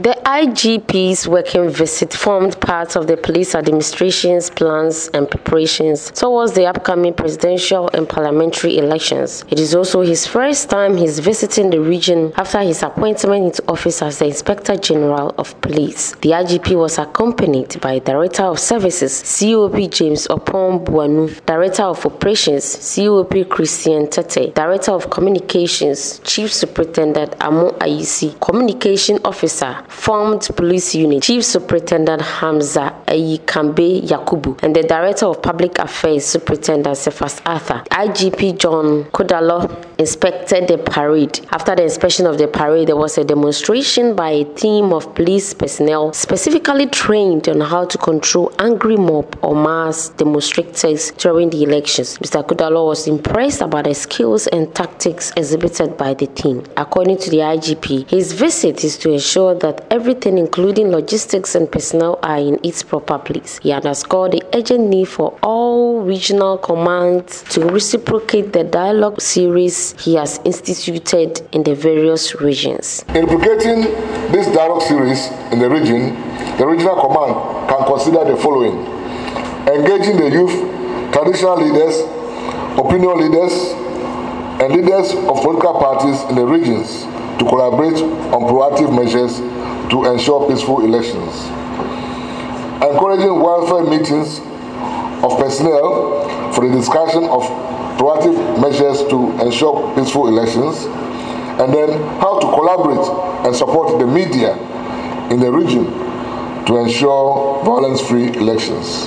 The IGP's working visit formed part of the police administration's plans and preparations towards the upcoming presidential and parliamentary elections. It is also his first time he's visiting the region after his appointment into office as the Inspector General of Police. The IGP was accompanied by Director of Services, COP James Opon Buanu, Director of Operations, COP Christian Tete, Director of Communications, Chief Superintendent Amo Ayisi, Communication Officer, Formed Police Unit, Chief Superintendent Hamza Ayikambe Yakubu, and the Director of Public Affairs, Superintendent Cephas Arthur. IGP John Kudalo inspected the parade. After the inspection of the parade, there was a demonstration by a team of police personnel specifically trained on how to control angry mob or mass demonstrators during the elections. Mr. Kudalo was impressed about the skills and tactics exhibited by the team. According to the IGP, his visit is to ensure that everything, including logistics and personnel, are in its proper place. He underscored the urgent need for all regional commands to reciprocate the dialogue series he has instituted in the various regions. In replicating this dialogue series in the regional command can consider the following: engaging the youth, traditional leaders, opinion leaders, and leaders of political parties in the regions to collaborate on proactive measures to ensure peaceful elections. Encouraging welfare meetings of personnel for the discussion of proactive measures to ensure peaceful elections, and then how to collaborate and support the media in the region to ensure violence-free elections.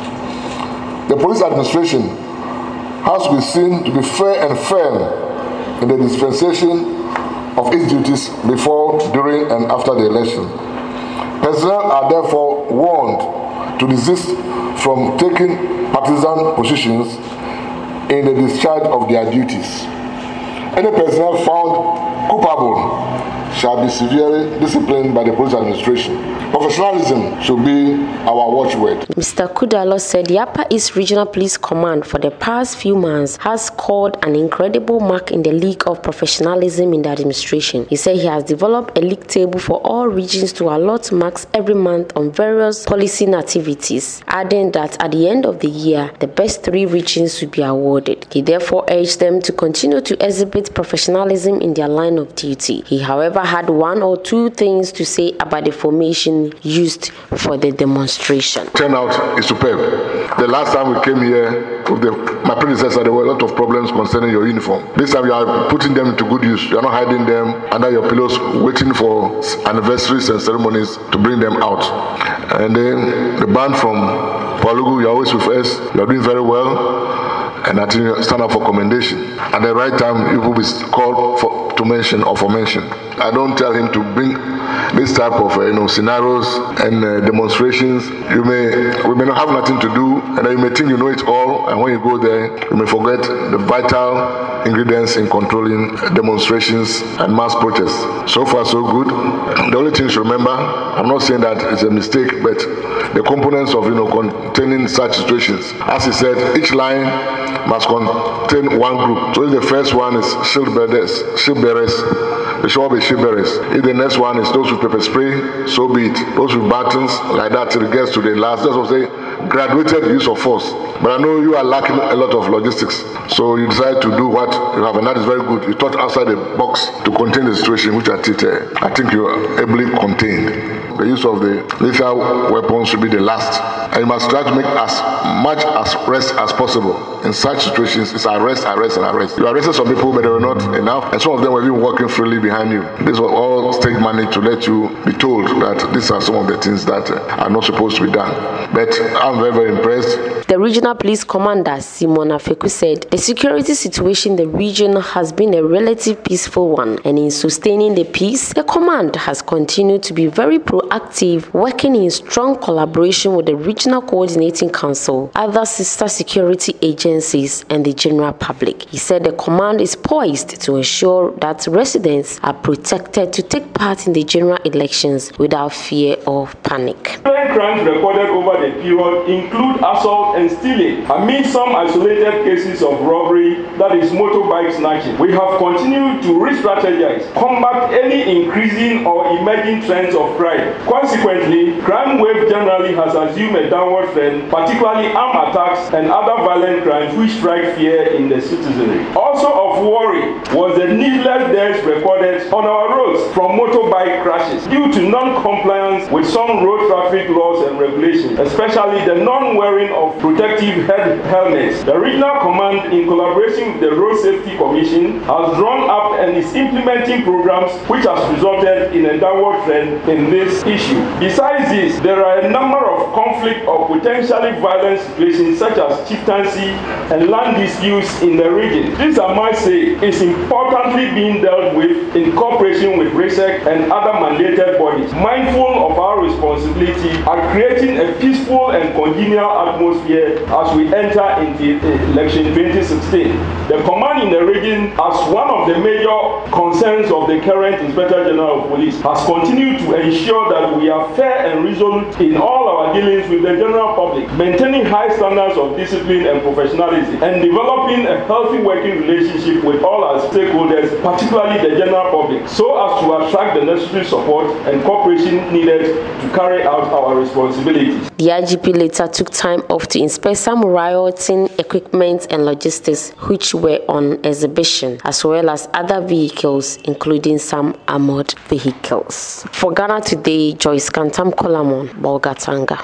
The police administration has to be seen to be fair and firm in the dispensation of its duties before, during, and after the election. Personnel are therefore warned to desist from taking partisan positions in the discharge of their duties. Any personnel found culpable shall be severely disciplined by the police administration. Professionalism should be our watchword. Mr. Kudalo said the Upper East Regional Police Command for the past few months has scored an incredible mark in the league of professionalism in the administration. He said he has developed a league table for all regions to allot marks every month on various policing activities, adding that at the end of the year, the best 3 regions will be awarded. He therefore urged them to continue to exhibit professionalism in their line of duty. He, however, had 1 or 2 things to say about the formation used for the demonstration. Turnout is superb. The last time we came here with my predecessor, there were a lot of problems concerning your uniform. This time you are putting them into good use. You are not hiding them under your pillows, waiting for anniversaries and ceremonies to bring them out. And then the band from Palugu, you are always with us. You are doing very well. And I think you stand up for commendation. At the right time, you will be called to mention or for mention. I don't tell him to bring this type of scenarios and demonstrations. We may not have nothing to do, and then you may think you know it all, and when you go there, you may forget the vital ingredients in controlling demonstrations and mass protests. So far, so good. The only thing to remember, I'm not saying that it's a mistake, but the components of containing such situations. As he said, each line must contain one group. So if the first one is shield bearers, they should all be shield bearers. If the next one is those with pepper spray, so be it. Those with batons, like that till it gets to the last. That's what I say, graduated use of force. But I know you are lacking a lot of logistics. So you decide to do what you have, and that is very good. You thought outside the box to contain the situation, which I think you are ably contained. The use of the lethal weapons should be the last. And you must try to make as much arrest as possible. In such situations, it's arrest, arrest, and arrest. You arrested some people, but they were not enough. And some of them were even walking freely behind you. This was all state money to let you be told that these are some of the things that are not supposed to be done. But I'm very, very impressed. The Regional Police Commander, Simon Afeku, said the security situation in the region has been a relatively peaceful one. And in sustaining the peace, the command has continued to be very proactive, working in strong collaboration with the Regional Coordinating Council, other sister security agencies, and the general public. He said the command is poised to ensure that residents are protected to take part in the general elections without fear or panic. Violent crimes recorded over the period include assault and stealing. Amid some isolated cases of robbery, that is motorbike snatching, we have continued to re-strategize, combat any increasing or emerging trends of crime. Consequently, crime wave generally has assumed a downward trend, particularly armed attacks and other violent crimes which strike fear in the citizenry. Also of worry was the needless deaths recorded on our roads from motorbike crashes due to non-compliance with some road traffic laws and regulations, especially the non-wearing of protective head helmets. The Regional Command, in collaboration with the Road Safety Commission, has drawn up and is implementing programs which has resulted in a downward trend in this issue. Besides this, there are a number of conflict or potentially violent situations such as chieftaincy and land disputes in the region. This, I might say, is importantly being dealt with in cooperation with RESEC and other mandated bodies, mindful of our responsibility at creating a peaceful and congenial atmosphere as we enter into election 2016. The command in the region, as one of the major concerns of the current Inspector General of Police, has continued to ensure that we are fair and resolute in all our dealings with the general public, maintaining high standards of discipline and professionalism, and developing a healthy working relationship with all our stakeholders, particularly the general public, so as to attract the necessary support and cooperation needed to carry out our responsibilities. The IGP later took time off to inspect some rioting equipment and logistics which were on exhibition, as well as other vehicles, including some armored vehicles. For Ghana Today, Joyce Kantam Kolamon, Bolgatanga.